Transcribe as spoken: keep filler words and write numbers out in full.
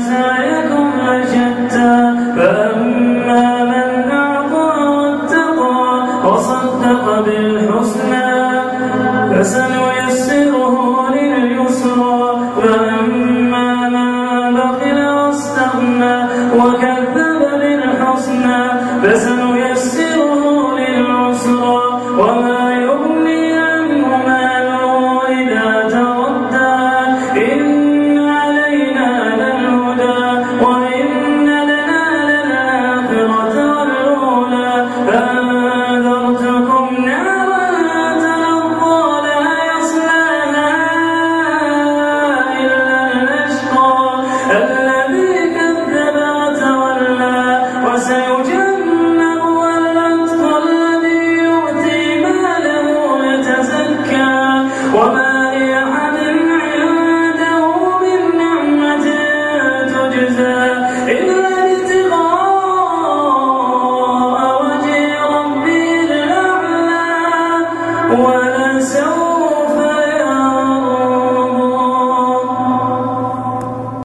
سعيكم لشتى فأما من أعطى واتقى وصدق بالحسنى فسنيسره لليسرى وأما من بخل واستغنى وكذب بالحسنى فسنيسره للعسرى وما يغني عنه ماله إذا تردى إن علينا للهدى وإن لنا للآخرة والأولى فأنذرتكم نارا تلظى لا يصلاها إلا الأشقى الذي كذب وتولى وسيجنبها الأتقى الذي يؤتي ماله يتزكى وما لأحد عنده من نعمة تجزى إلا ابتغاء وجه ربه الأعلى ولسوف